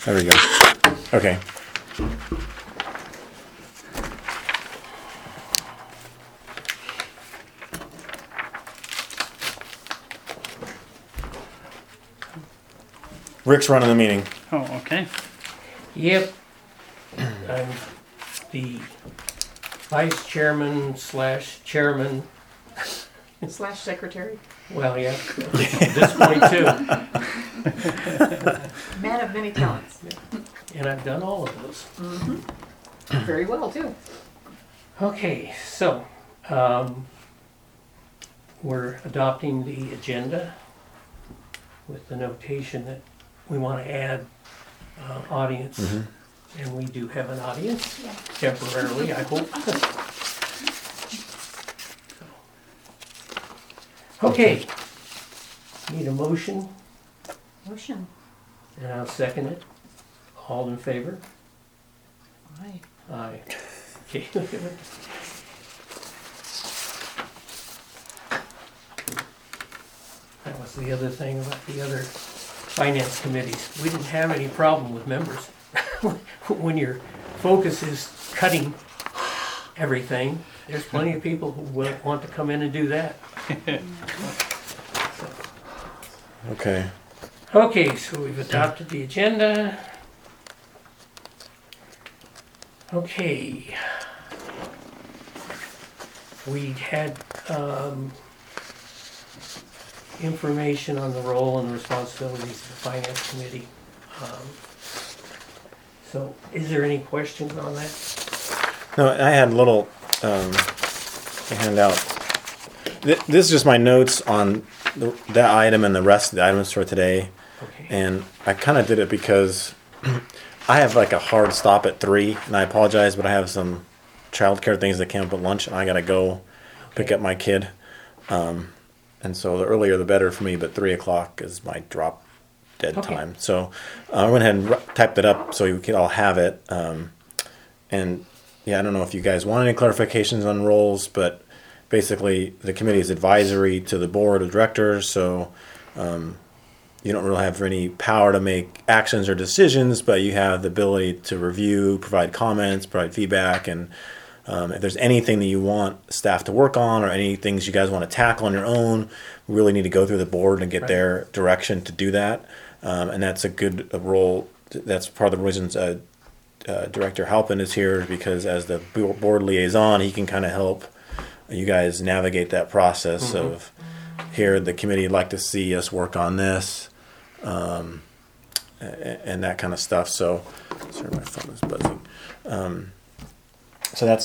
There we go. Okay. Rick's running the meeting. Oh, okay. Yep. I'm the vice chairman / chairman. / secretary. Well, yeah, at this point too. Man of many talents. And I've done all of those. Very well, too. Okay, so we're adopting the agenda with the notation that we want to add audience. And we do have an audience, temporarily, I hope. Okay, need a motion, Motion. and I'll second it. All in favor? Aye. Aye. Okay. That was the other thing about the other finance committees. We didn't have any problem with members. When your focus is cutting everything, there's plenty of people who will want to come in and do that. Okay. Okay, so we've adopted the agenda. Okay. We had information on the role and responsibilities of the Finance Committee. So is there any questions on that? No, I had a little handout. This is just my notes on that item and the rest of the items for today. Okay. And I kind of did it because I have like a hard stop at 3, and I apologize, but I have some childcare things that came up at lunch, and I got to go pick up my kid. And so the earlier the better for me, but 3 o'clock is my drop dead time. So I went ahead and typed it up so you could all have it. And yeah, I don't know if you guys want any clarifications on roles, but basically the committee is advisory to the board of directors. So you don't really have any power to make actions or decisions, but you have the ability to review, provide comments, provide feedback, and if there's anything that you want staff to work on or any things you guys want to tackle on your own, we really need to go through the board and get their direction to do that. And that's a good role. That's part of the reasons Director Halpin is here, because as the board liaison, he can kind of help you guys navigate that process of here, the committee would like to see us work on this, and that kind of stuff. So, sorry, my phone is buzzing. So that's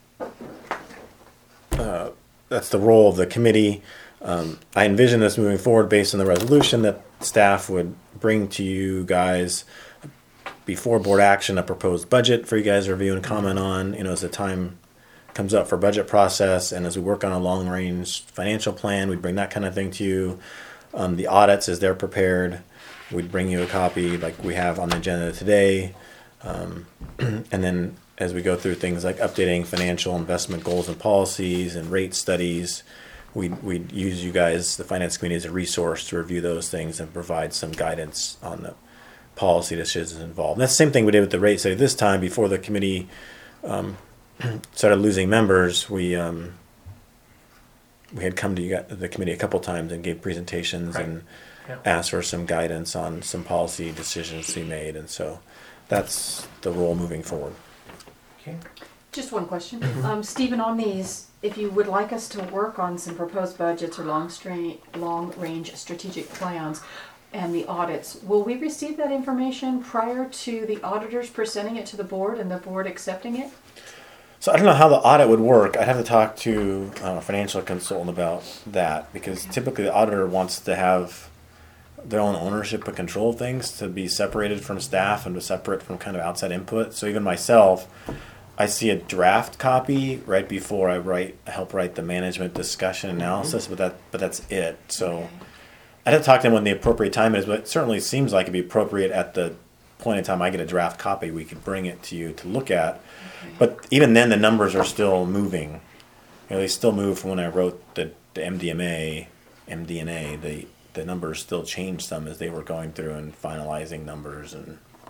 the role of the committee. I envision this moving forward based on the resolution that staff would bring to you guys before board action, a proposed budget for you guys to review and comment on, as the time comes up for budget process, and as we work on a long range financial plan, we'd bring that kind of thing to you. The audits, as they're prepared, we'd bring you a copy like we have on the agenda today. And then as we go through things like updating financial investment goals and policies and rate studies, we'd use you guys, the finance committee, as a resource to review those things and provide some guidance on the policy decisions involved. And that's the same thing we did with the rate study this time. Before the committee started losing members, we had come to the committee a couple times and gave presentations and asked for some guidance on some policy decisions to be made. And so that's the role moving forward. Okay. Just one question. Stephen, on these, if you would like us to work on some proposed budgets or long-range strategic plans and the audits, will we receive that information prior to the auditors presenting it to the board and the board accepting it? So I don't know how the audit would work. I'd have to talk to a financial consultant about that, because typically the auditor wants to have their own ownership and control of things, to be separated from staff and to separate from kind of outside input. So even myself, I see a draft copy right before I help write the management discussion analysis, but that's it. So I'd have to talk to them when the appropriate time is, but it certainly seems like it'd be appropriate at the point in time I get a draft copy, we could bring it to you to look at. Okay. But even then, the numbers are still moving. They still move from when I wrote the MD&A, the numbers still changed some as they were going through and finalizing numbers and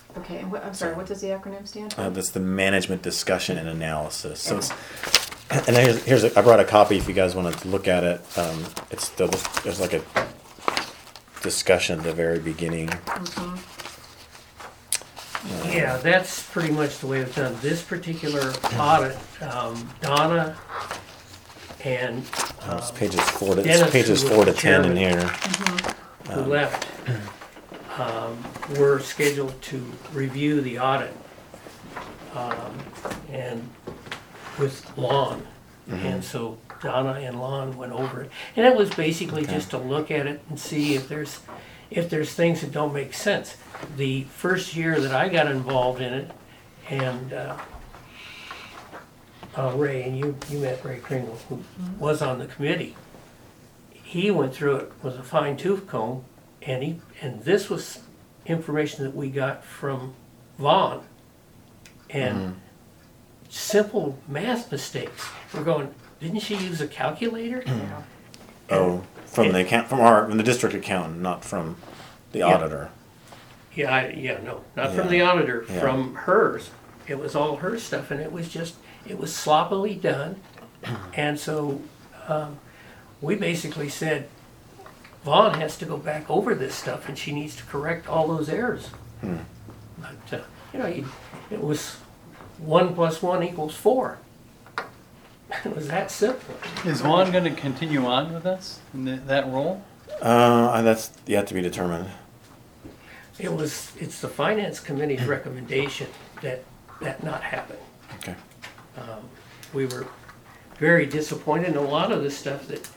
Okay, and I'm sorry, what does the acronym stand for? That's the management discussion and analysis. So it's, and I brought a copy if you guys wanted to look at it. There's like a discussion at the very beginning. Yeah, that's pretty much the way it's done. This particular audit, Donna and It's pages 4 to Dennis, pages who 4 was to the 10 in chairman. here. who left, were scheduled to review the audit, and with Lon. And so Donna and Lon went over it. And it was basically just to look at it and see if there's things that don't make sense. The first year that I got involved in it, and Ray, and you met Ray Kringle, who was on the committee. He went through it with a fine tooth comb, and this was information that we got from Vaughn, and simple math mistakes. We're going, didn't she use a calculator? Oh, from the district accountant, not from the Yeah. auditor. No, not from the Yeah. auditor, Yeah. from hers. It was all her stuff, and it was sloppily done. And so we basically said, Vaughn has to go back over this stuff, and she needs to correct all those errors. But, it was 1 + 1 = 4. It was that simple. Is Vaughn going to continue on with us in that role? That's yet to be determined. It's the finance committee's recommendation that not happen. Okay. We were very disappointed in a lot of the stuff that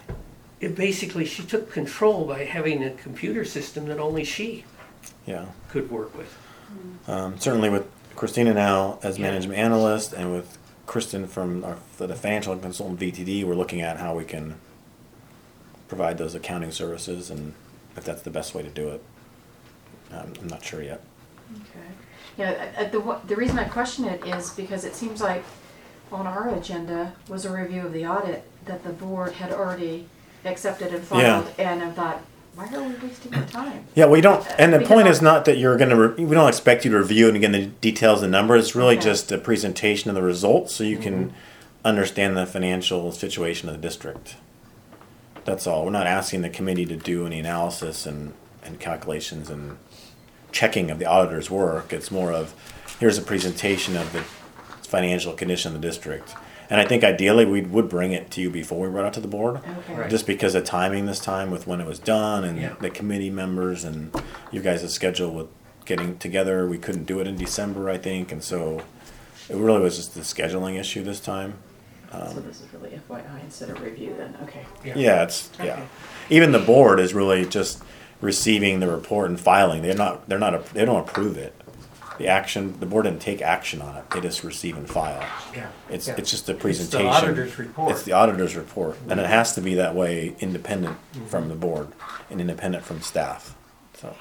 she took control by having a computer system that only she Yeah. could work with. Certainly with Christina now as Yeah. management analyst, and with Kristen from the financial consultant VTD, we're looking at how we can provide those accounting services, and if that's the best way to do it. I'm not sure yet. Okay. Yeah, the reason I question it is because it seems like on our agenda was a review of the audit that the board had already accepted and filed, and I thought, why are we wasting our time? Yeah, we don't, and the Because point I- is not that you're gonna, we don't expect you to review and again the details and numbers. It's really Okay. just a presentation of the results so you can understand the financial situation of the district. That's all. We're not asking the committee to do any analysis and calculations and checking of the auditor's work. It's more of, here's a presentation of the financial condition of the district. And I think ideally we would bring it to you before we brought it to the board. Okay. Right. Just because of timing this time with when it was done and Yeah. the committee members and you guys' schedule with getting together. We couldn't do it in December, I think. And so it really was just the scheduling issue this time. So this is really FYI instead of review then, okay. Yeah, Okay. Even the board is really just receiving the report and filing. They don't approve it. The board didn't take action on it. They just receive and file. Yeah. It's Yeah. just a It's presentation. the auditor's report. It's the auditor's report, and it has to be that way, independent from the board and independent from staff. So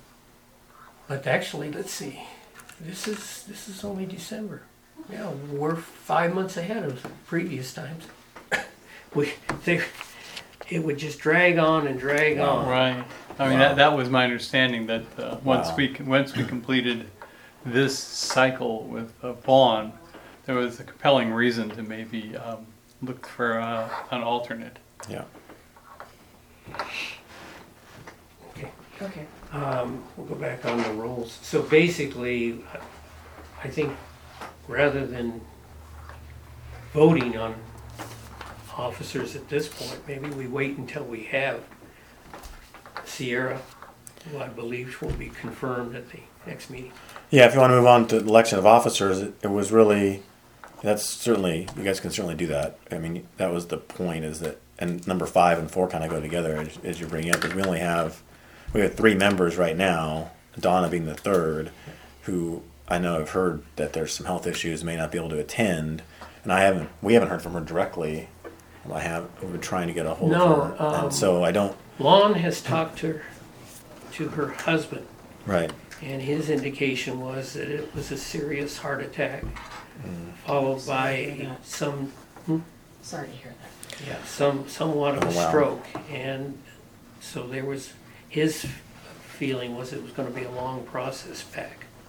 But actually, let's see, this is only December. Yeah, we're 5 months ahead of previous times. It would just drag on and drag on. Right. I mean, Wow. that was my understanding that once Wow. we completed this cycle with Vaughn, there was a compelling reason to maybe look for an alternate. yeah, Okay. Okay. We'll go back on the rolls. So basically, I think rather than voting on officers at this point, maybe we wait until we have Sierra, who I believe will be confirmed at the next meeting. yeah. If you want to move on to election of officers, it was really. That's certainly, you guys can certainly do that. I mean, that was the point, is that, and number 5 and 4 kind of go together as you bring it, because we have 3 members right now, Donna being the third, who I know have heard that there's some health issues, may not be able to attend, and we haven't heard from her directly. We've been trying to get a hold No, of her, and so I don't, Lon has talked to her husband, right, and his indication was that it was a serious heart attack, followed by some Sorry to hear that. somewhat of a Oh, wow. stroke, and so his feeling was it was going to be a long process back.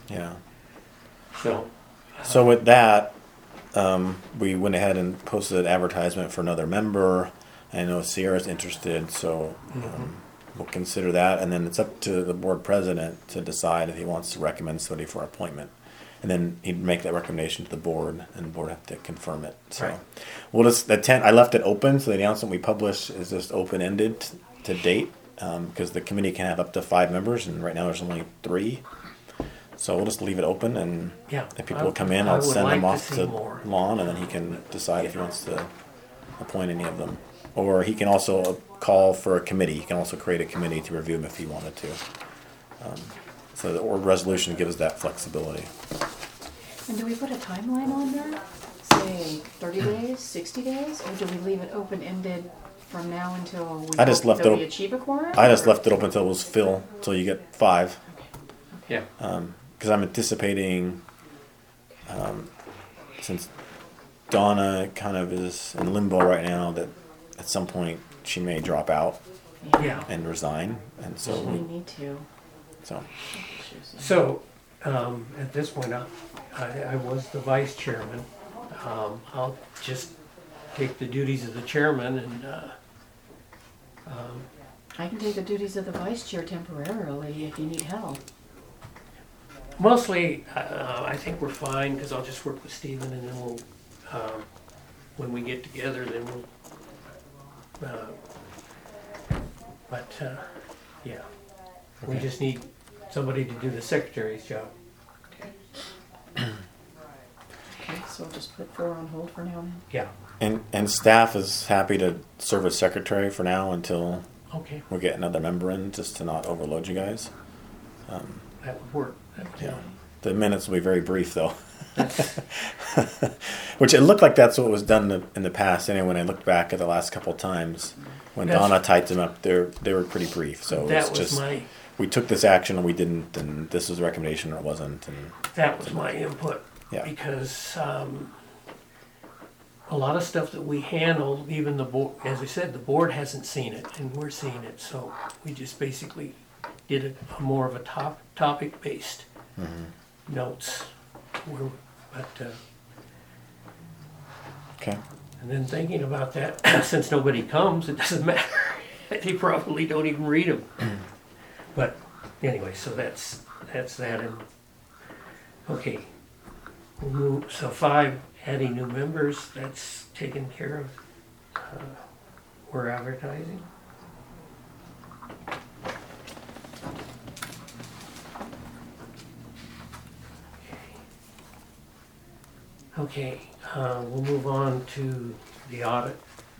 Yeah. So, So with that, we went ahead and posted an advertisement for another member. I know Sierra's interested, so we'll consider that. And then it's up to the board president to decide if he wants to recommend somebody for appointment. And then he'd make that recommendation to the board, and the board have to confirm it. So Right. we'll just I left it open, so the announcement we publish is just open ended to date, because the committee can have up to 5 members, and right now there's only 3. So we'll just leave it open, and yeah. if people come in, I'll I would send like them off see to more. Lon, and then he can decide if he wants to appoint any of them. Or he can also call for a committee. He can also create a committee to review them if he wanted to. So the or resolution gives that flexibility. And do we put a timeline on there? Say 30 days, 60 days? Or do we leave it open-ended from now until we I just hope left that it we op- achieve a quorum? I just left it open until it was fill, until you get 5. Yeah. Because I'm anticipating, since Donna kind of is in limbo right now, that at some point she may drop out Yeah. and resign, and so We need to. So, at this point, I was the vice chairman. I'll just take the duties of the chairman and, I can take the duties of the vice chair temporarily if you need help. mostly, I think we're fine, because I'll just work with Stephen and then we'll, when we get together, then we'll, yeah. We just need somebody to do the secretary's job. Okay, so we'll just put 4 on hold for now then. Yeah, and staff is happy to serve as secretary for now until okay, we get another member in, just to not overload you guys. that would work. Yeah. The minutes will be very brief, though. Which it looked like that's what was done in the past. Anyway, when I looked back at the last couple of times, when That's- Donna typed them up, they were pretty brief. So That it's was just my, we took this action and we didn't, and this was a recommendation or it wasn't. And that was my input. Yeah. Because, a lot of stuff that we handle, even the board, as I said, the board hasn't seen it and we're seeing it, so we just basically did a more of a topic-based notes. But, okay, and then thinking about that, since nobody comes, it doesn't matter. They probably don't even read them. But anyway, so that's that. And okay, we'll move. So 5, adding new members. That's taken care of. We're advertising. Okay, we'll move on to the audit.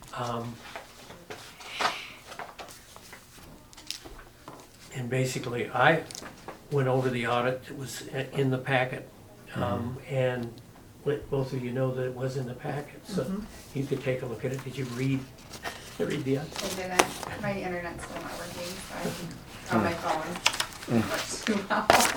And basically, I went over the audit that was in the packet, and let both of you know that it was in the packet, so you could take a look at it. Did you read the audit? I didn't. My internet's still not working, so on my phone. It works too well.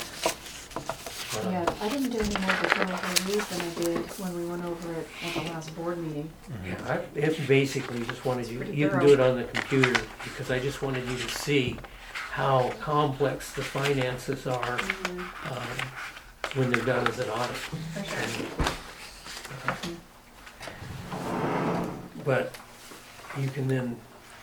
Yeah, I didn't do any more definitive reviews than I did when we went over it at the last board meeting. Yeah, it basically just wanted you, Pretty you can thorough. do it on the computer, because I just wanted you to see how complex the finances are when they're done as an audit. For sure. But you can then,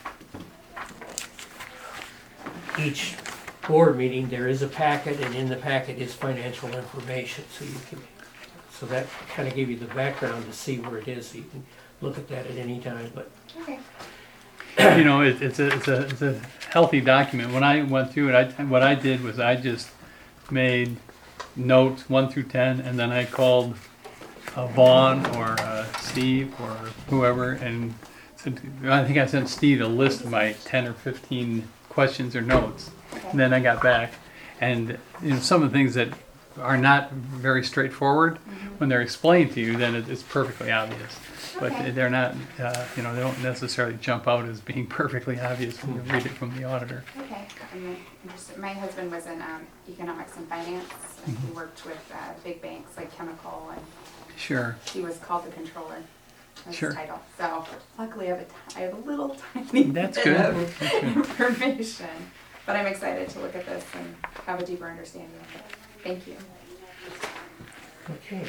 each board meeting, there is a packet, and in the packet is financial information, so you can, so that kind of gave you the background to see where it is, so you can look at that at any time, but Okay. You know, it's a healthy document. When I went through it, what I did was I just made notes 1 through 10, and then I called Vaughn or Steve or whoever, and I think I sent Steve a list of my 10 or 15 questions or notes. And then I got back, and some of the things that are not very straightforward, when they're explained to you, then it's perfectly obvious. But Okay. they're not, they don't necessarily jump out as being perfectly obvious when you read it from the auditor. Okay. I'm interested. My husband was in economics and finance, and he worked with big banks like Chemical, and Sure. he was called the controller. That's Sure. his title. So luckily, I have a little tiny That's bit good. of That's good. information. But I'm excited to look at this and have a deeper understanding of it. Thank you. Okay.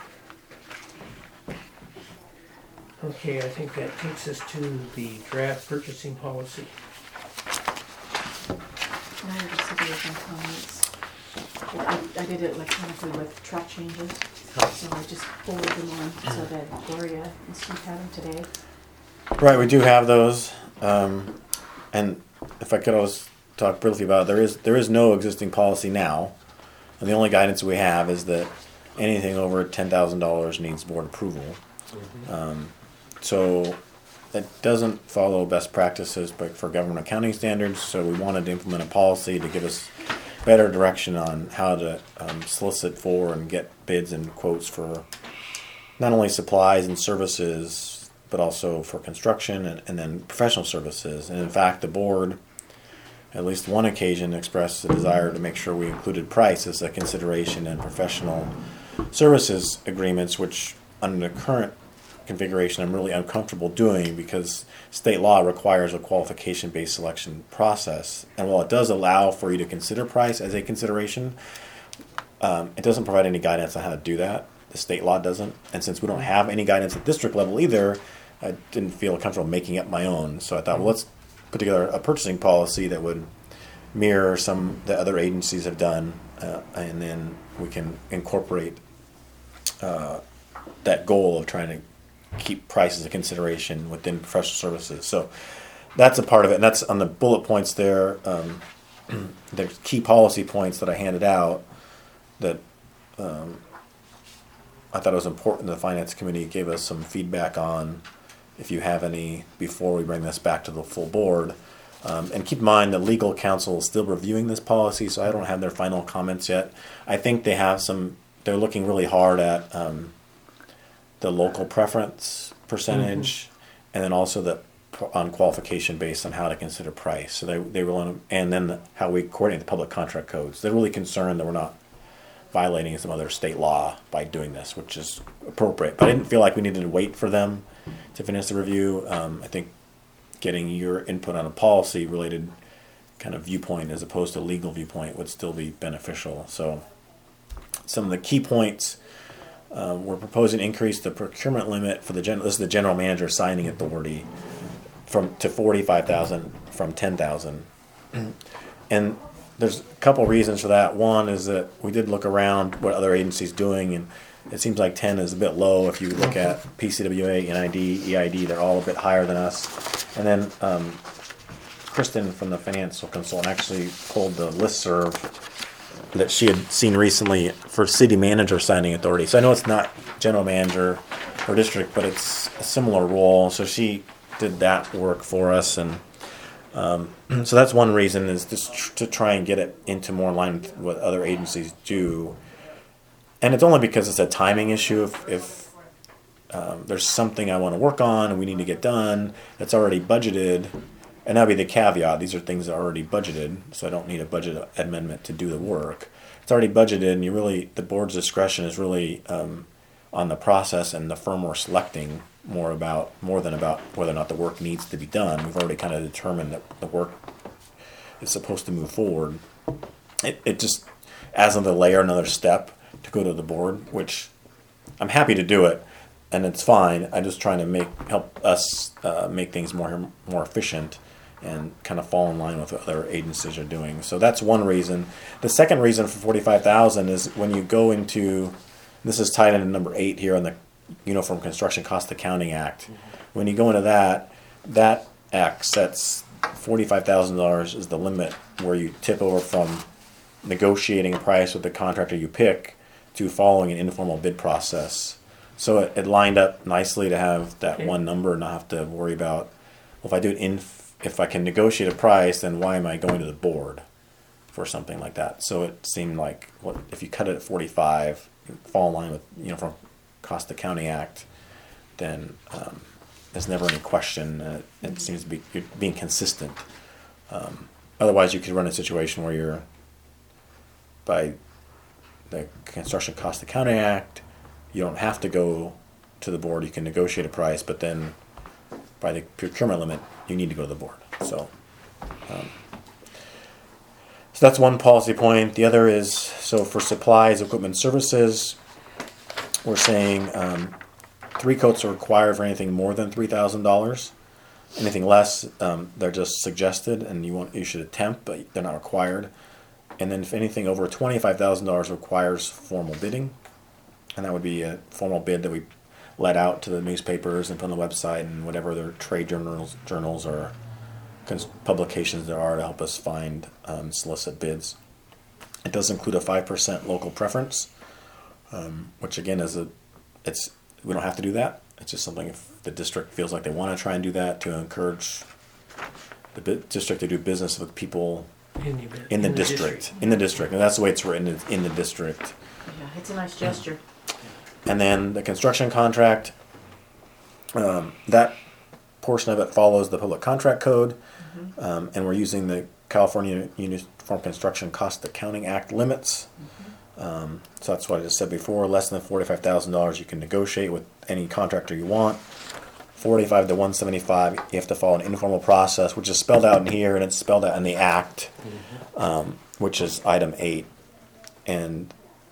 Okay, I think that takes us to the draft purchasing policy. And I just agree with my comments. I did it electronically with track changes, so I just forwarded them on so that Gloria and Steve had them today. Right, we do have those, and if I could always talk briefly about it, there is no existing policy now, and the only guidance we have is that anything over $10,000 needs board approval. So that doesn't follow best practices but for government accounting standards, so we wanted to implement a policy to give us better direction on how to solicit for and get bids and quotes for not only supplies and services, but also for construction and then professional services. And in fact, the board, at least one occasion, expressed a desire to make sure we included price as a consideration in professional services agreements, which under the current configuration I'm really uncomfortable doing because state law requires a qualification-based selection process. And while it does allow for you to consider price as a consideration, it doesn't provide any guidance on how to do that. The state law doesn't. And since we don't have any guidance at district level either, I didn't feel comfortable making up my own. So I thought, well, let's put together a purchasing policy that would mirror some that other agencies have done, and then we can incorporate that goal of trying to keep price as a consideration within professional services. So that's a part of it, and that's on the bullet points there. The key policy points that I handed out that I thought it was important. The finance committee gave us some feedback on if you have any before we bring this back to the full board. And keep in mind the legal counsel is still reviewing this policy, so I don't have their final comments yet. I think they have some. They're looking really hard at the local preference percentage, and then also the on qualification based on how to consider price. So they will, and then how we coordinate the public contract codes. They're really concerned that we're not violating some other state law by doing this, which is appropriate. But I didn't feel like we needed to wait for them to finish the review. I think getting your input on a policy related kind of viewpoint as opposed to a legal viewpoint would still be beneficial. So some of the key points. We're proposing to increase the procurement limit for this is the general manager signing authority to $45,000 from $10,000, and there's a couple reasons for that. One is that we did look around what other agencies doing, and it seems like 10 is a bit low. If you look at PCWA, NID, EID, they're all a bit higher than us. And then Kristen from the financial consultant actually pulled the listserv that she had seen recently for city manager signing authority. So I know it's not general manager or district, but it's a similar role. So she did that work for us, and so that's one reason is just to try and get it into more in line with what other agencies do. And it's only because it's a timing issue. If there's something I want to work on and we need to get done that's already budgeted, and that'd be the caveat. These are things that are already budgeted, so I don't need a budget amendment to do the work. It's already budgeted, and the board's discretion is really on the process and the firm we're selecting more than about whether or not the work needs to be done. We've already kind of determined that the work is supposed to move forward. It just adds another layer, another step to go to the board, which I'm happy to do it, and it's fine. I'm just trying to help us make things more efficient and kind of fall in line with what other agencies are doing. So that's one reason. The second reason for $45,000 is when you go into, this is tied into number 8 here on the Uniform Construction Cost Accounting Act. When you go into that act sets $45,000 is the limit where you tip over from negotiating a price with the contractor you pick to following an informal bid process. So it lined up nicely to have that one number and not have to worry about, well, if I do it if I can negotiate a price, then why am I going to the board for something like that? So it seemed like, if you cut it at 45, fall in line with Uniform Cost Accounting Act, then there's never any question. It seems to be you're being consistent. Otherwise, you could run a situation where you're, by the Construction Cost Accounting Act, you don't have to go to the board. You can negotiate a price, but then by the procurement limit, you need to go to the board. So So that's one policy point. The other is, so for supplies, equipment, services, we're saying 3 coats are required for anything more than $3,000. Anything less, they're just suggested, and you should attempt, but they're not required. And then if anything over $25,000 requires formal bidding, and that would be a formal bid that we let out to the newspapers and put on the website and whatever other trade journals or publications there are to help us find solicit bids. It does include a 5% local preference, which again we don't have to do that. It's just something if the district feels like they want to try and do that to encourage the district to do business with people in the district, and that's the way it's written, in the district. Yeah, it's a nice gesture. And then the construction contract, that portion of it follows the public contract code, and we're using the California Uniform Construction Cost Accounting Act limits. So that's what I just said before. Less than $45,000, you can negotiate with any contractor you want. 45 to 175, you have to follow an informal process, which is spelled out in here, and it's spelled out in the act, which is item 8. And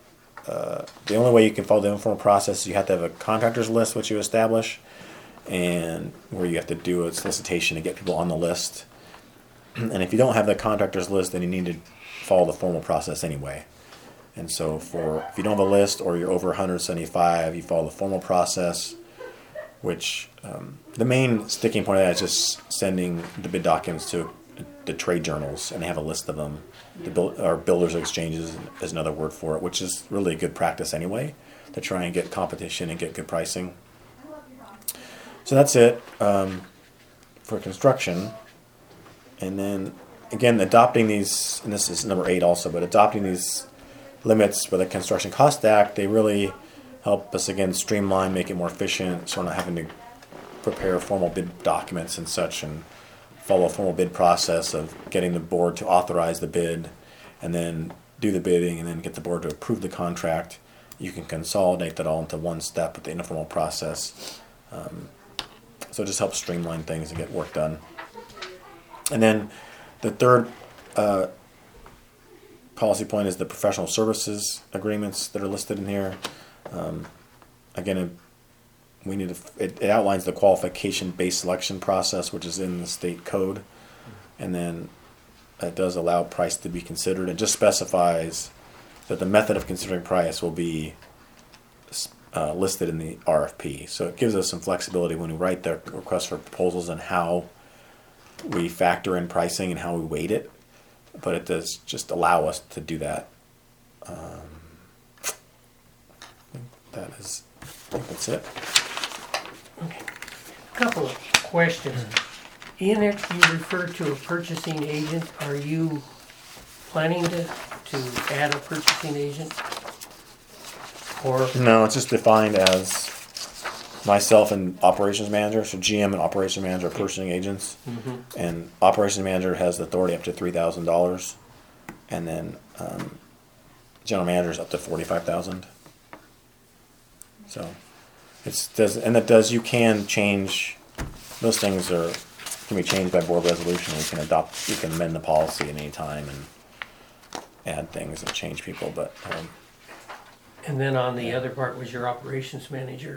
the only way you can follow the informal process is you have to have a contractors list, which you establish, and where you have to do a solicitation to get people on the list. And if you don't have the contractors list, then you need to follow the formal process anyway. And so if you don't have a list or you're over 175, you follow the formal process, which the main sticking point of that is just sending the bid documents to the trade journals, and they have a list of them. Or builders exchanges is another word for it, which is really a good practice anyway, to try and get competition and get good pricing. So that's it for construction. And then again, adopting these, and this is number 8 also, but adopting these limits for the Construction Cost Act, they really help us again streamline, make it more efficient, so we're not having to prepare formal bid documents and such, and follow a formal bid process of getting the board to authorize the bid, and then do the bidding, and then get the board to approve the contract. You can consolidate that all into one step with the informal process. So it just helps streamline things and get work done. And then the third policy point is the professional services agreements that are listed in here. Again, it outlines the qualification-based selection process, which is in the state code, and then it does allow price to be considered. It just specifies that the method of considering price will be listed in the RFP. So it gives us some flexibility when we write the request for proposals and how we factor in pricing and how we weight it, but it does just allow us to do that. I think that's it. Okay. A couple of questions. In it, you refer to a purchasing agent. Are you planning to add a purchasing agent? Or No, it's just defined as myself and operations manager. So GM and operations manager are purchasing agents, and operations manager has the authority up to $3,000, and then general manager is up to $45,000. So you can change those things can be changed by board resolution. You can amend the policy at any time and add things and change people, but. and then on the other part was your operations manager,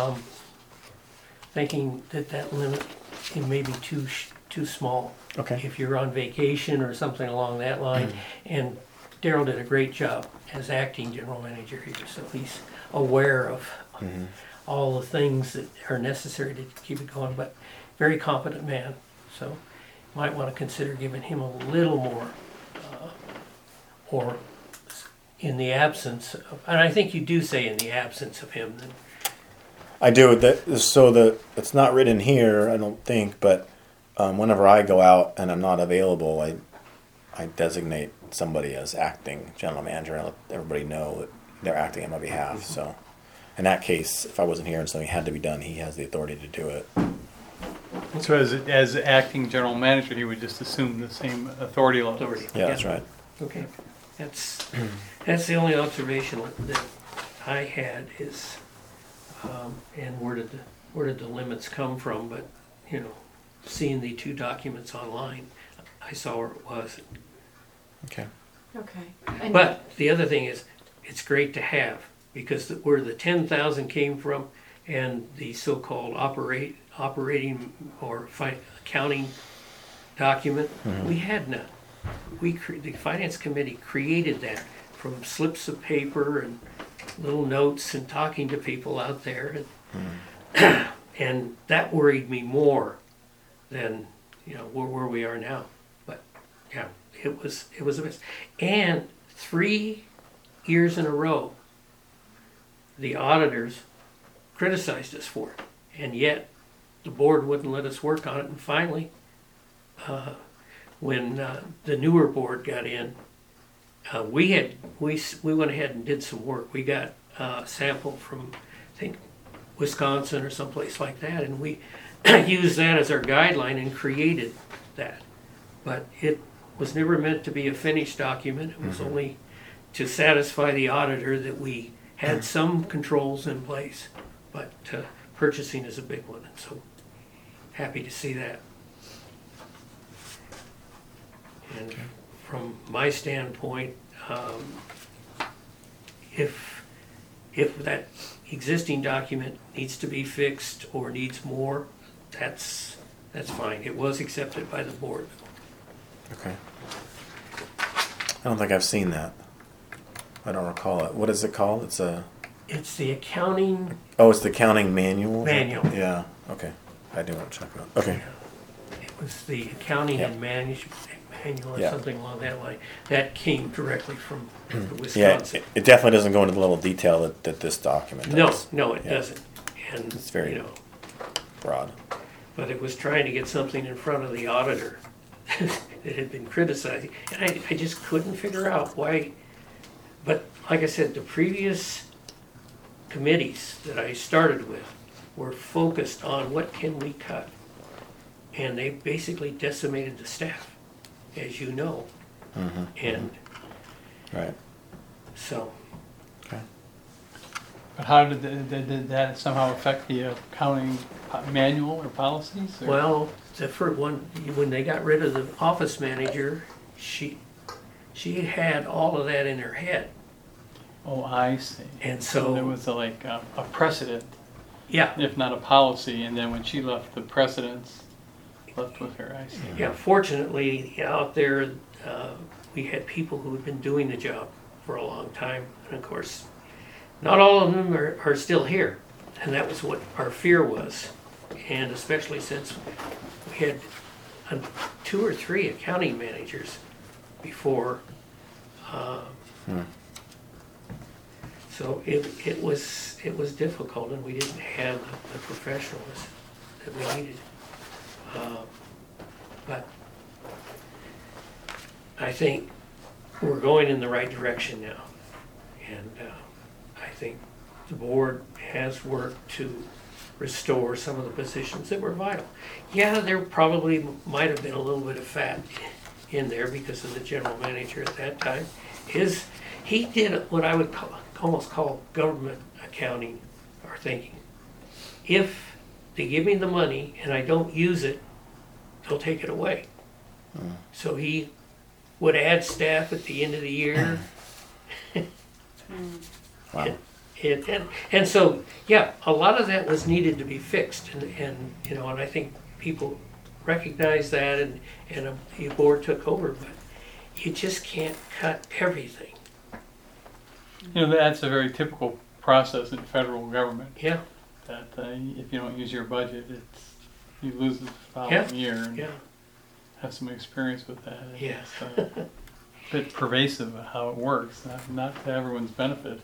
thinking that limit it may be too small. Okay. If you're on vacation or something along that line, and Daryl did a great job as acting general manager here, so he's aware of all the things that are necessary to keep it going, but very competent man, so might want to consider giving him a little more, or in the absence of, and I think you do say in the absence of him, then. I do. It's not written here, I don't think, but whenever I go out and I'm not available, I designate somebody as acting general manager and let everybody know that they're acting on my behalf. So in that case, if I wasn't here and something had to be done, he has the authority to do it. So as acting general manager, he would just assume the same authority level. Yeah, that's right. Okay, that's the only observation that I had is, and where did the limits come from? But seeing the 2 documents online, I saw where it was. Okay. Okay. And But the other thing is, it's great to have, because where the 10,000 came from and the so-called operating or accounting document, we had none. The finance committee created that from slips of paper and little notes and talking to people out there, and that worried me more than where we are now. But yeah, it was a mess. And 3 years in a row, the auditors criticized us for it, and yet the board wouldn't let us work on it. And finally, when the newer board got in, we went ahead and did some work. We got a sample from, I think, Wisconsin or someplace like that, and we used that as our guideline and created that. But it was never meant to be a finished document. It was only to satisfy the auditor that we had some controls in place. But purchasing is a big one, and so happy to see that. And from my standpoint, if that existing document needs to be fixed or needs more, that's fine. It was accepted by the board. Okay. I don't think I've seen that. I don't recall it. What is it called? It's the accounting Oh, it's the accounting manual? manual. Yeah, okay. I do want to check it out. Okay. It was the accounting Yep. and management manual or Yeah. something along that line. That came directly from the Yeah, Wisconsin. it definitely doesn't go into the level of detail that this document does. No, it Yeah. doesn't. And It's very broad. but it was trying to get something in front of the auditor that had been criticizing. And I just couldn't figure out why. But like I said, the previous committees that I started with were focused on what can we cut. And they basically decimated the staff, as you know. And Right. so, Okay. But how did that somehow affect the accounting manual or policies? Or? well, the first one, when they got rid of the office manager, she had all of that in her head. Oh, I see. And So there so, was a precedent, yeah, if not a policy, and then when she left, the precedents left with her. I see. yeah, fortunately, out there, we had people who had been doing the job for a long time. And of course, not all of them are still here. And that was what our fear was. And especially since we had 2 or 3 accounting managers before. So it was difficult, and we didn't have the professionals that we needed. But I think we're going in the right direction now. And I think the board has worked to restore some of the positions that were vital. Yeah, there probably might have been a little bit of fat in there because of the general manager at that time. He did what I would almost call government accounting or thinking. If they give me the money and I don't use it, they'll take it away. So he would add staff at the end of the year. Wow. And so, yeah, a lot of that was needed to be fixed, and I think people recognized that, and the board took over, but you just can't cut everything. That's a very typical process in federal government. Yeah, That if you don't use your budget, you lose the following Yeah. year. And yeah, have some experience with that. Yeah. It's a bit pervasive of how it works, not to everyone's benefit.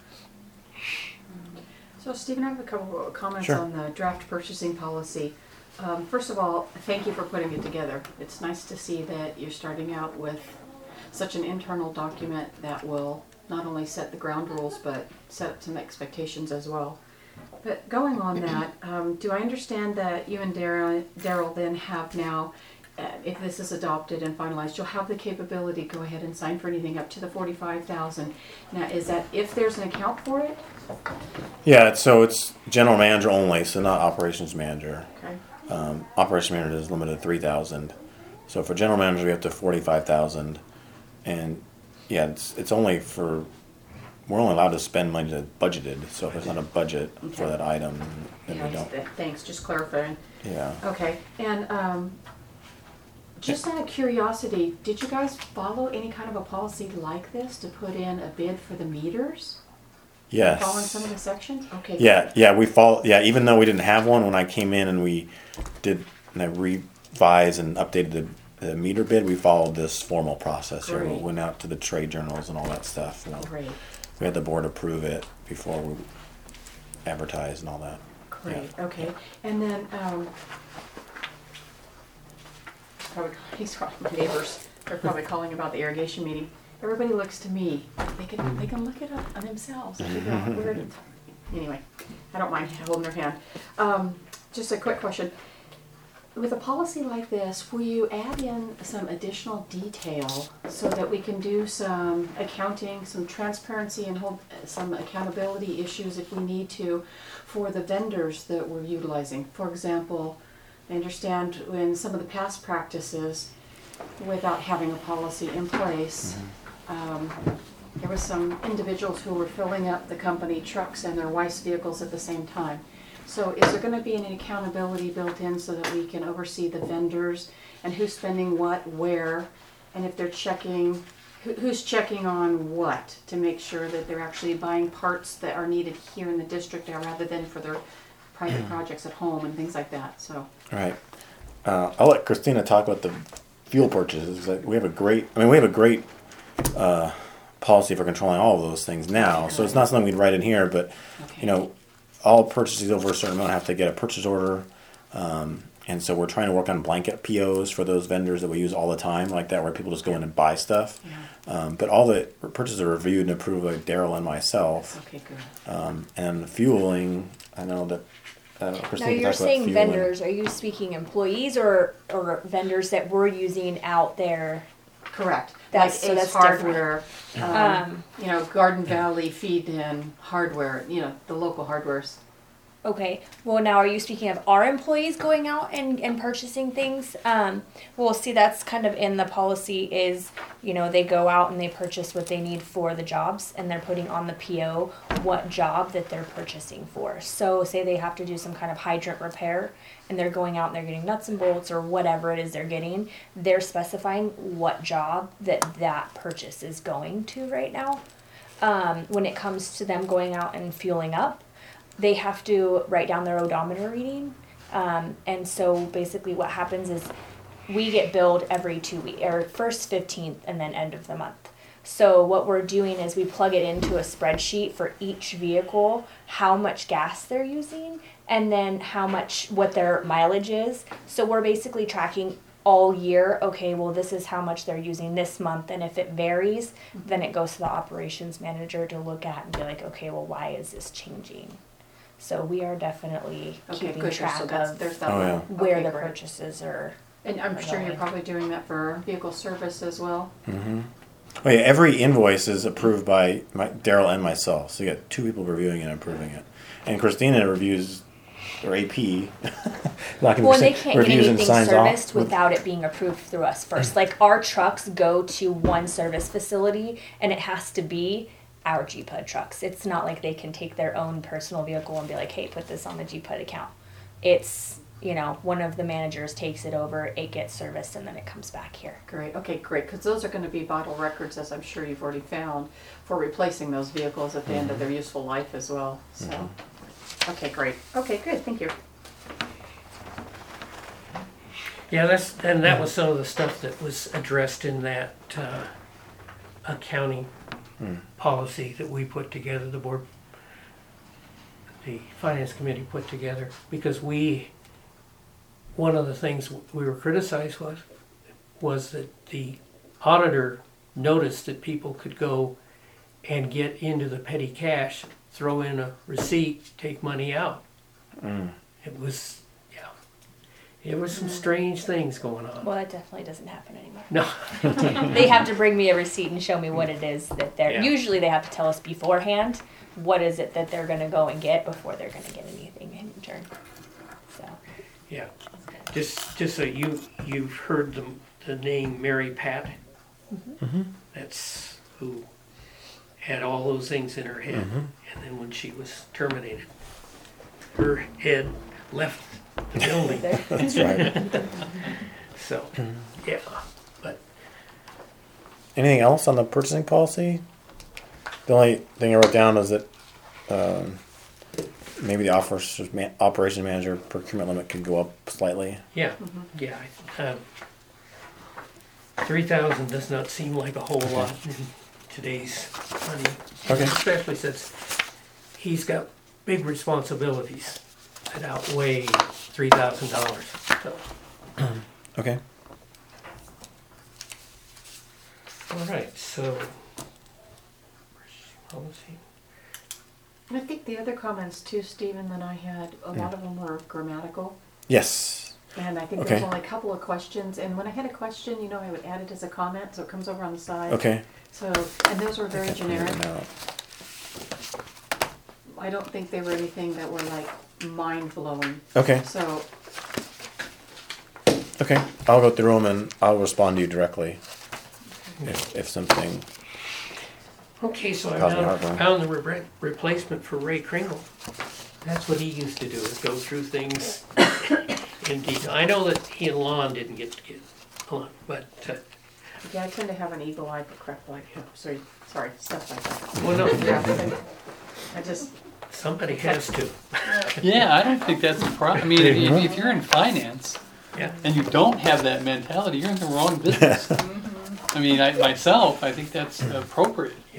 So Stephen, I have a couple of comments Sure. on the draft purchasing policy. First of all, thank you for putting it together. It's nice to see that you're starting out with such an internal document that will not only set the ground rules, but set up some expectations as well. But going on that, do I understand that you and Daryl then have now, if this is adopted and finalized, you'll have the capability to go ahead and sign for anything up to the $45,000. Now, is that if there's an account for it? Yeah, so it's general manager only, so not operations manager. Okay. Operations manager is limited to 3,000. So for general manager, we have to 45,000. And yeah, it's only for, we're only allowed to spend money that's budgeted. So if it's not a budget for Okay. that item, then we Yeah, don't. thanks, just clarifying. Yeah. Okay, and just out of curiosity, did you guys follow any kind of a policy like this to put in a bid for the meters? Yes. Following some of the sections? Okay. Yeah, we follow. Yeah, even though we didn't have one when I came in, and we did, and I revised and updated the meter bid, we followed this formal process here. We Great. went out to the trade journals and all that stuff. And Great, we had the board approve it before we advertised and all that. great, okay. And then, he's probably my neighbors, they're probably calling about the irrigation meeting. Everybody looks to me, they can look it up on themselves and figure out where it, anyway, I don't mind holding their hand. Just a quick question. With a policy like this, will you add in some additional detail so that we can do some accounting, some transparency, and hold some accountability issues if we need to for the vendors that we're utilizing? For example, I understand in some of the past practices, without having a policy in place, there was some individuals who were filling up the company trucks and their wife's vehicles at the same time. So is there going to be any accountability built in so that we can oversee the vendors and who's spending what, where, and if they're checking, who's checking on what to make sure that they're actually buying parts that are needed here in the district rather than for their private projects at home and things like that, so. All right. I'll let Christina talk about the fuel purchases. We have a great policy for controlling all of those things now. So it's not something we'd write in here, but Okay. all purchases over a certain amount have to get a purchase order. And so we're trying to work on blanket POs for those vendors that we use all the time, like that, where people just go in and buy stuff. Yeah. But all the purchases are reviewed and approved by Daryl and myself. Okay, good. And fueling, I know that. Christina Now can you're talk about saying fueling. vendors, are you speaking employees or vendors that we're using out there? Correct. That's- Like so Ace that's Hardware, Garden Valley Feed-In Hardware, the local hardwares. Okay, well now are you speaking of our employees going out and purchasing things? Well see, that's kind of in the policy is, they go out and they purchase what they need for the jobs and they're putting on the PO what job that they're purchasing for. So say they have to do some kind of hydrant repair and they're going out and they're getting nuts and bolts or whatever it is they're getting, they're specifying what job that purchase is going to right now. When it comes to them going out and fueling up, they have to write down their odometer reading. And so basically what happens is we get billed every 2 weeks, or first 15th and then end of the month. So what we're doing is we plug it into a spreadsheet for each vehicle, how much gas they're using, and then what their mileage is. So we're basically tracking all year, okay, well this is how much they're using this month, and if it varies, then it goes to the operations manager to look at and be like, okay, well why is this changing? So we are definitely Okay, keeping good. track So of there's that. Oh, yeah. one. where Okay, the great. purchases are. And I'm sure you're going. probably doing that for vehicle service as well. Oh, yeah, every invoice is approved by Daryl and myself. So you got two people reviewing and approving it. And Christina reviews, or AP, not Well, and they can't get reviews and anything signs serviced off. without it being approved through us first. Like our trucks go to one service facility and it has to be our GPUD trucks. It's not like they can take their own personal vehicle and be like, hey, put this on the GPUD account. It's, one of the managers takes it over, it gets serviced, and then it comes back here. Great. Okay, great. Because those are going to be vital records, as I'm sure you've already found, for replacing those vehicles at the end of their useful life as well. So, okay, great. Okay, good. Thank you. Yeah, that was some of the stuff that was addressed in that accounting policy that we put together, the finance committee put together, because one of the things we were criticized was that the auditor noticed that people could go and get into the petty cash, throw in a receipt, take money out. It was some strange things going on. Well, that definitely doesn't happen anymore. No, They have to bring me a receipt and show me what it is that they're. Yeah. Usually, they have to tell us beforehand what is it that they're going to go and get before they're going to get anything in return. So, yeah. Just so you've heard the name Mary Pat That's who had all those things in her head. And then when she was terminated, her head left the building. That's right. So, yeah, but Anything else on the purchasing policy? The only thing I wrote down is that maybe the operations manager procurement limit could go up slightly. yeah, yeah. 3,000 does not seem like a whole lot in today's money. Okay. Especially since he's got big responsibilities that outweigh $3,000. So, Okay. all right, so. Policy. I think the other comments too, Stephen, that I had, a lot of them were grammatical. Yes. And I think Okay. there's only a couple of questions. And when I had a question, I would add it as a comment, so it comes over on the side. Okay. So, and those were very generic. No. I don't think they were anything that were like mind-blowing. Okay. So, Okay. I'll go through them and I'll respond to you directly if something. Okay, so I Cause me heartburn. found the replacement for Ray Kringle. That's what he used to do, is go through things in detail. I know that he and Lon didn't get along, but, yeah, I tend to have an eagle eye for crap like, sorry, stuff like that. well, no, Yeah, I just, somebody has to. Yeah, I don't think that's a problem. I mean, if you're in finance Yeah, and you don't have that mentality, you're in the wrong business. I mean, myself, I think that's appropriate. yeah.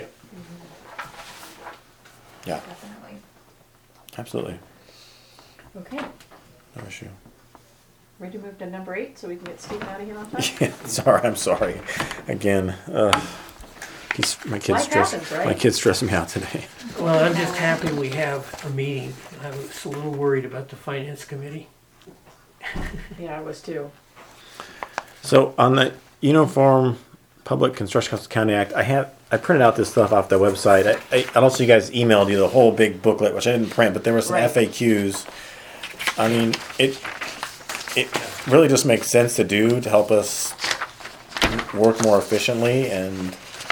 Yeah. Definitely. Absolutely. okay. No issue. Ready to move to number 8 so we can get Stephen out of here on time? I'm sorry. Again, my kids Life stress. happens, right? My kids stress me out today. Well, I'm just happy we have a meeting. I was a little worried about the finance committee. Yeah, I was too. So on the Uniform Public Construction Council County Act, I printed out this stuff off the website. I don't see you guys emailed you the whole big booklet, which I didn't print, but there were some Right. FAQs. I mean, it really just makes sense to do to help us work more efficiently and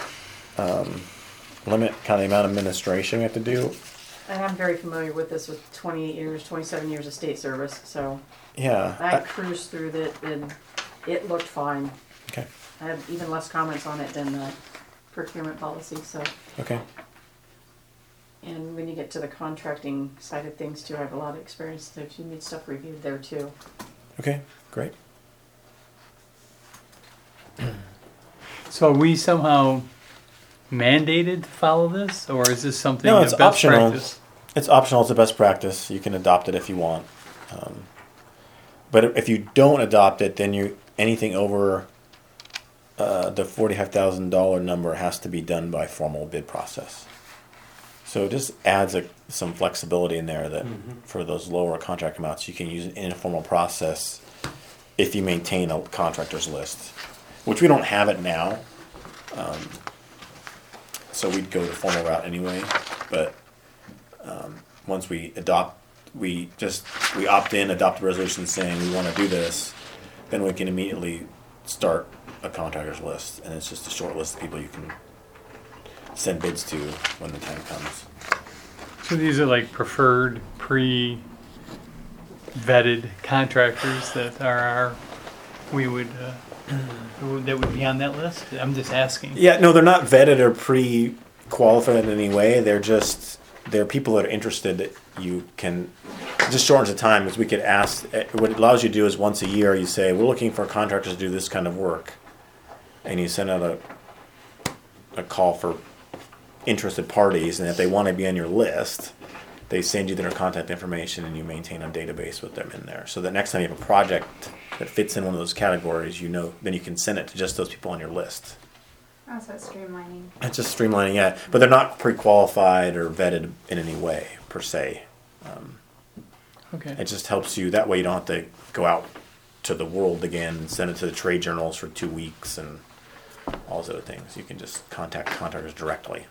limit kind of the amount of administration we have to do. And I'm very familiar with this with 28 years, 27 years of state service, so Yeah. I cruised through it and it looked fine. Okay. I had even less comments on it than the procurement policy, so. Okay. And when you get to the contracting side of things too, I have a lot of experience if you need stuff reviewed there too. Okay. Great. So are we somehow mandated to follow this, or is this something No, of it's best optional. practice? It's optional. It's a best practice. You can adopt it if you want. But if you don't adopt it, then anything over the $45,000 number has to be done by formal bid process. So it just adds some flexibility in there that for those lower contract amounts, you can use an informal process if you maintain a contractor's list, which we don't have it now. So we'd go the formal route anyway. But once we adopt, we opt in, adopt a resolution saying we want to do this, then we can immediately start a contractor's list, and it's just a short list of people you can send bids to when the time comes. So these are like preferred, pre-vetted contractors that that would be on that list? I'm just asking. Yeah, no, they're not vetted or pre-qualified in any way. They're people that are interested that you can. It just shortens the time, because we could ask. What it allows you to do is once a year you say, we're looking for contractors to do this kind of work, and you send out a call for interested parties, and if they want to be on your list, they send you their contact information, and you maintain a database with them in there. So that next time you have a project that fits in one of those categories, then you can send it to just those people on your list. Oh, so it's streamlining. It's just streamlining, yeah. But they're not pre-qualified or vetted in any way, per se. Okay. It just helps you. That way you don't have to go out to the world again and send it to the trade journals for 2 weeks and all those other things. You can just contact contractors directly.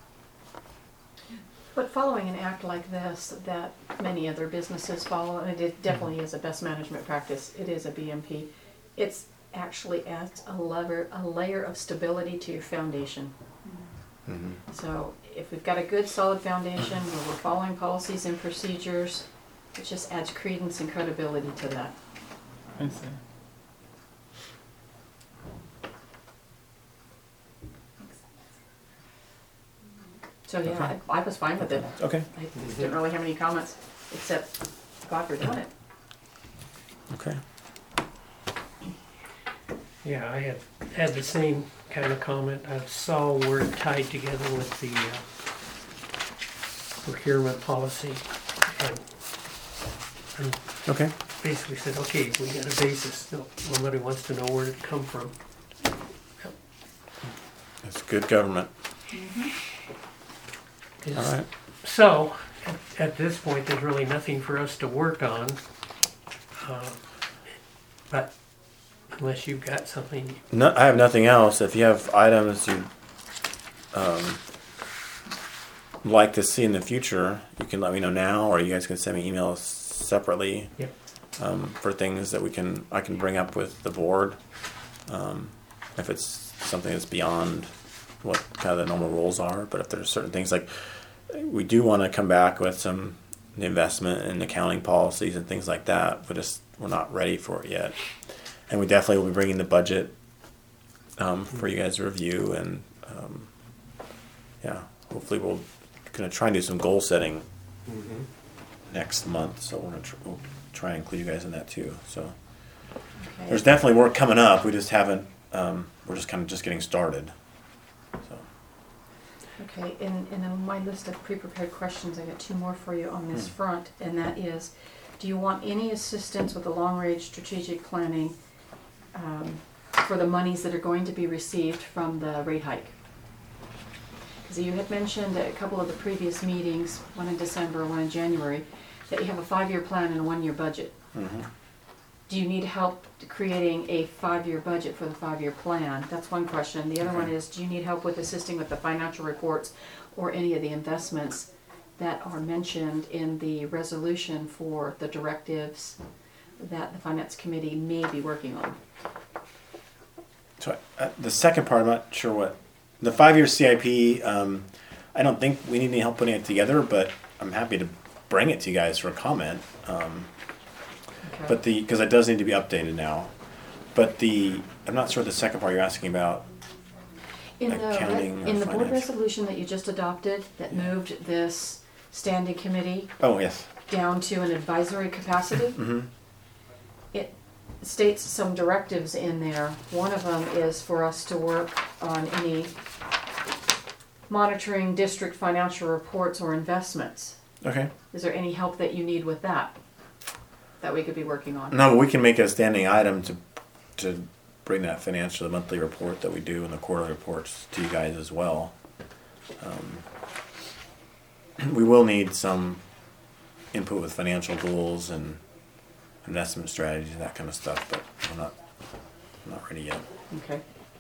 But following an act like this that many other businesses follow, and it definitely is a best management practice, it is a BMP, it's actually adds a layer of stability to your foundation. So if we've got a good solid foundation where we're following policies and procedures, it just adds credence and credibility to that. I see. So yeah, I was fine with it. Okay. I didn't really have any comments, except glad we're doing it. Okay. Yeah, I had the same kind of comment. I saw where it tied together with the procurement policy. And Okay. basically said, okay, we got a basis. Nobody wants to know where it come from. That's good government. Is- All right. So, at this point, there's really nothing for us to work on. But unless you've got something, No, I have nothing else. If you have items you like to see in the future, you can let me know now, or you guys can send me emails separately. Yep. For things that I can bring up with the board. If it's something that's beyond what kind of the normal rules are, but if there's certain things like we do want to come back with some investment and accounting policies and things like that, we're not ready for it yet. And we definitely will be bringing the budget for you guys to review, and hopefully we'll try and do some goal setting next month. So we'll try and include you guys in that too. So Okay. there's definitely work coming up. We just haven't. We're just kind of just getting started. So Okay, and on my list of pre-prepared questions, I got two more for you on this front, and that is, do you want any assistance with the long-range strategic planning for the monies that are going to be received from the rate hike? Because you had mentioned at a couple of the previous meetings, one in December, one in January, that you have a 5-year plan and a 1-year budget. Do you need help creating a 5-year budget for the 5-year plan? That's one question. The other one is, do you need help with assisting with the financial reports or any of the investments that are mentioned in the resolution for the directives that the Finance Committee may be working on? So the second part, I'm not sure what the 5-year CIP. I don't think we need any help putting it together, but I'm happy to bring it to you guys for a comment. Okay. But because it does need to be updated now. But I'm not sure the second part you're asking about. In accounting or the board finance. resolution that you just adopted that moved this standing committee Oh yes. down to an advisory capacity, it states some directives in there. One of them is for us to work on any monitoring district financial reports or investments. Okay. Is there any help that you need with that we could be working on? No, but we can make a standing item to bring that the monthly report that we do and the quarterly reports to you guys as well. We will need some input with financial goals and investment strategies and that kind of stuff, but I'm not ready yet. Okay.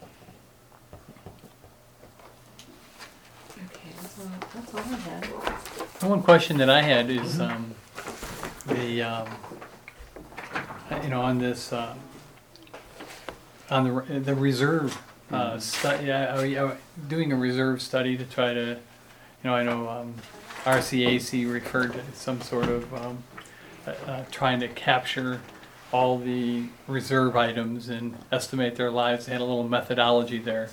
Okay, that's all I had. The one question that I had is on this on the reserve study. Are you doing a reserve study to try to, I know RCAC referred to some sort of trying to capture all the reserve items and estimate their lives. They had a little methodology there.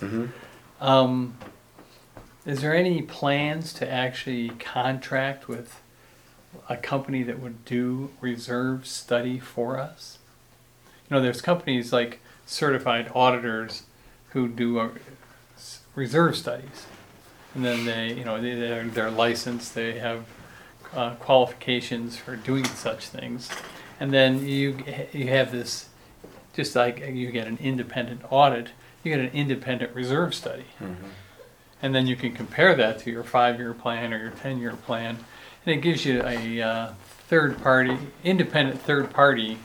Is there any plans to actually contract with a company that would do reserve study for us? There's companies like certified auditors who do reserve studies, and then they're licensed. They have qualifications for doing such things, and then you have this, just like you get an independent audit, you get an independent reserve study. And then you can compare that to your 5-year plan or your 10-year plan, and it gives you a independent third party.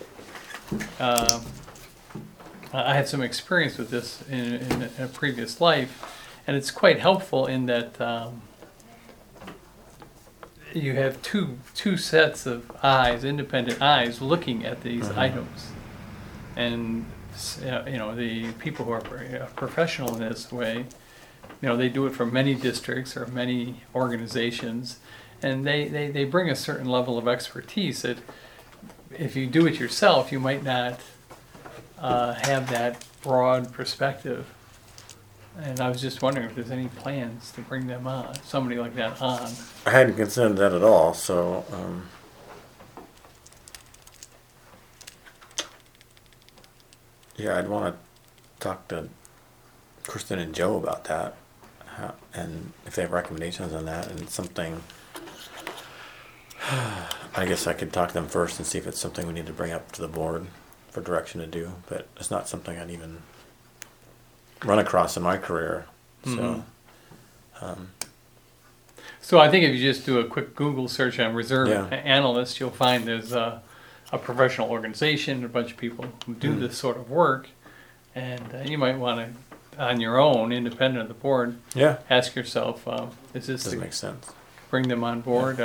I had some experience with this in a previous life, and it's quite helpful in that you have two sets of eyes, independent eyes, looking at these items, and the people who are professional in this way, they do it for many districts or many organizations, and they bring a certain level of expertise that if you do it yourself, you might not have that broad perspective. And I was just wondering if there's any plans to bring them on, somebody like that on. I hadn't considered that at all, so yeah, I'd want to talk to Kristen and Joe about that, and if they have recommendations on that, and something. I guess I could talk to them first and see if it's something we need to bring up to the board for direction to do, but it's not something I'd even run across in my career. So, So I think if you just do a quick Google search on reserve Yeah. analysts, you'll find there's a professional organization, a bunch of people who do this sort of work, and you might want to, on your own, independent of the board, yeah, ask yourself, is this doesn't to make sense. bring them on board?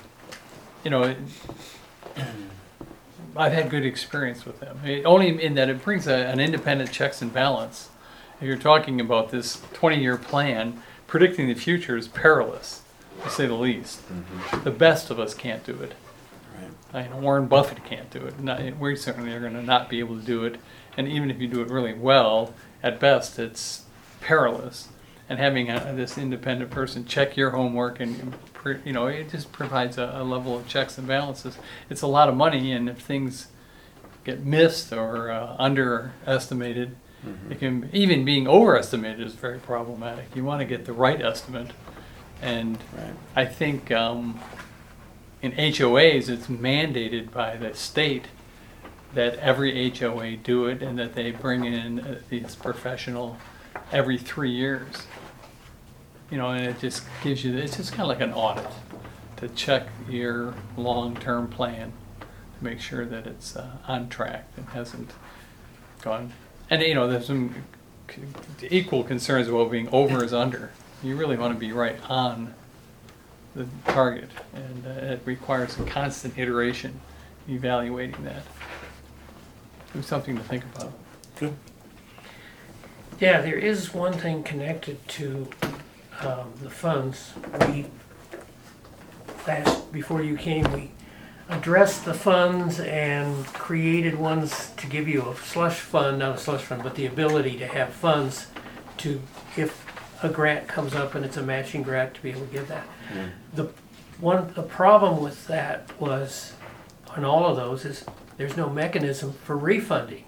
I've had good experience with them. Only in that it brings an independent checks and balance. If you're talking about this 20-year plan, predicting the future is perilous, to say the least. The best of us can't do it. Right. Warren Buffett can't do it. We certainly are going to not be able to do it. And even if you do it really well, at best it's perilous. And having this independent person check your homework and it just provides a level of checks and balances. It's a lot of money, and if things get missed or underestimated, it can, even being overestimated is very problematic. You want to get the right estimate, and Right. I think in HOAs it's mandated by the state that every HOA do it, and that they bring in these professional every 3 years. And it just gives you, it's just kind of like an audit to check your long-term plan to make sure that it's on track and hasn't gone. And there's some equal concerns about being over as under. You really want to be right on the target, and it requires a constant iteration, evaluating that. It's something to think about. Good. Yeah, there is one thing connected to the funds. Before you came, we addressed the funds and created ones to give you a slush fund, not a slush fund, but the ability to have funds to, if a grant comes up and it's a matching grant, to be able to give that. The problem with that was, on all of those, is there's no mechanism for refunding.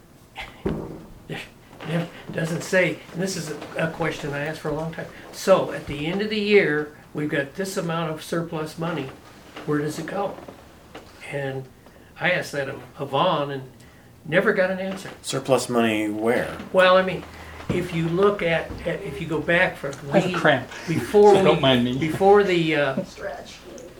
It doesn't say, and this is a question I asked for a long time. So at the end of the year, we've got this amount of surplus money. Where does it go? And I asked that of Yvonne and never got an answer. Surplus money where? Well, I mean, if you look at if you go back for I have a cramp. before So don't mind me. before the Stretch.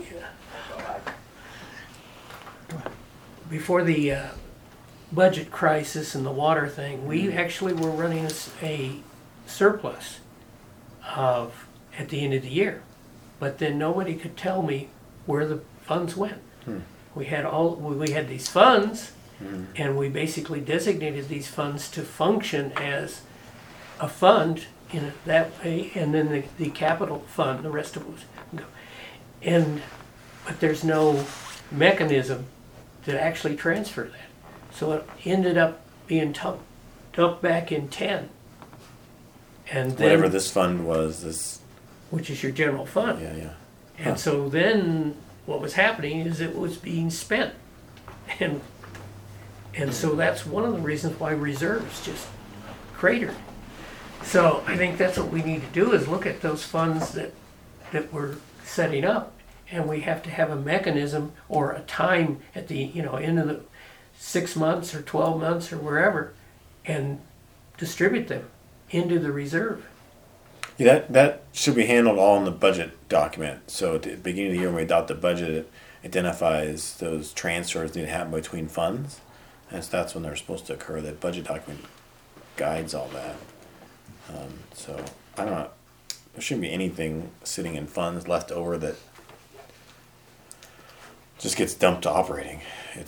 before the budget crisis and the water thing, we actually were running a surplus of at the end of the year, but then nobody could tell me where the funds went. We had these funds, and we basically designated these funds to function as a fund in that way, and then the capital fund, the rest of it was go. But there's no mechanism to actually transfer that. So it ended up being dumped back in 10. And then, Whatever this fund was, which is your general fund. yeah. And so then what was happening is it was being spent. And so that's one of the reasons why reserves just cratered. So I think that's what we need to do, is look at those funds that we're setting up, and we have to have a mechanism or a time at the end of the 6 months or 12 months or wherever, and distribute them into the reserve. Yeah, that should be handled all in the budget document. So at the beginning of the year when we adopt the budget, it identifies those transfers that need to happen between funds. And so that's when they're supposed to occur. That budget document guides all that. So I don't know. There shouldn't be anything sitting in funds left over that just gets dumped to operating.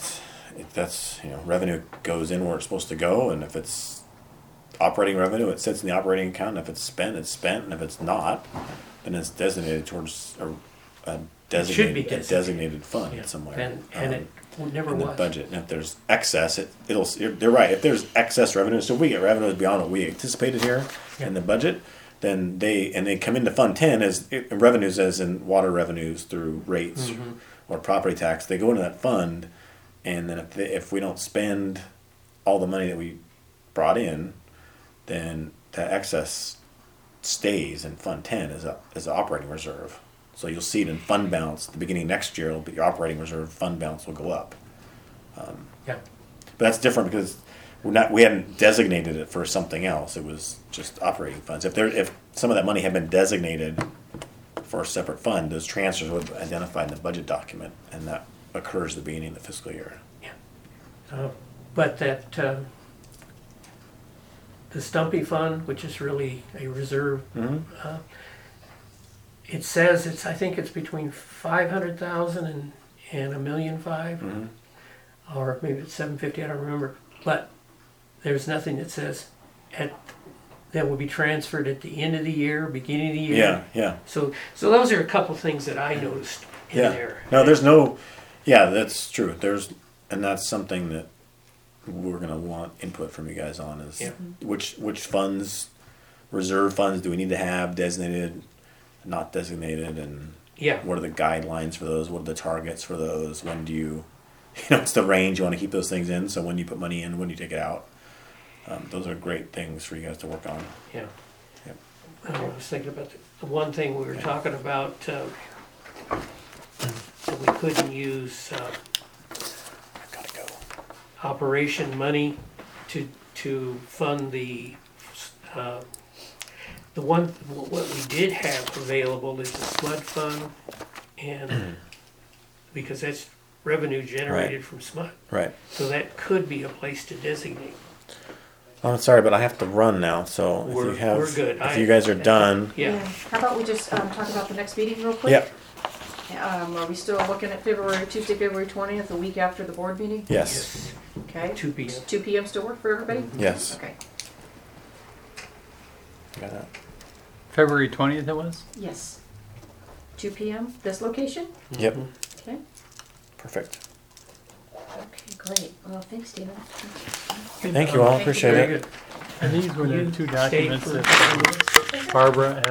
that's, revenue goes in where it's supposed to go, and if it's operating revenue, it sits in the operating account, and if it's spent, and if it's not, then it's designated towards a designated fund Yeah. somewhere. And it never in the was. budget, and if there's excess, they're right, if there's excess revenue, so if we get revenues beyond what we anticipated here Yeah. in the budget, then they come into Fund 10 as revenues, as in water revenues through rates or property tax. They go into that fund, and then if we don't spend all the money that we brought in, then that excess stays in Fund 10 as an operating reserve. So you'll see it in fund balance at the beginning of next year. It'll be your operating reserve fund balance will go up. Yeah. But that's different because we hadn't designated it for something else. It was just operating funds. If some of that money had been designated for a separate fund, those transfers would be identified in the budget document, and that occurs at the beginning of the fiscal year. But that, the Stumpy Fund, which is really a reserve, it says I think it's between 500,000 and $1,500,000, or maybe it's 750. I don't remember. But there's nothing that says that will be transferred at the end of the year, beginning of the year. Yeah. So those are a couple things that I noticed in there. No, there's no. Yeah, that's true. And that's something that we're gonna want input from you guys on is which funds, reserve funds, do we need to have designated, not designated, and what are the guidelines for those? What are the targets for those? When do you it's the range you want to keep those things in. So when you put money in, when you take it out, those are great things for you guys to work on. Yeah. Yep. I was thinking about the one thing we were talking about, that we couldn't use Gotta go. operation money to fund the one, what we did have available is the SMUD fund, and because that's revenue generated from SMUD. Right. So that could be a place to designate. I'm sorry, but I have to run now. So We're good. If you guys are done, Yeah. How about we just talk about the next meeting real quick? Yep. Are we still looking at Tuesday, February 20th, the week after the board meeting? Yes. Okay. 2 p.m. 2 p.m. still work for everybody? Yes. Okay. Got that. February 20th it was? Yes. 2 p.m. This location? Yep. Okay. Perfect. Okay, great. Well, thanks, Stephen. Thank you all. Thank you. Appreciate Very it. good. And these were the two Stay documents for- that Barbara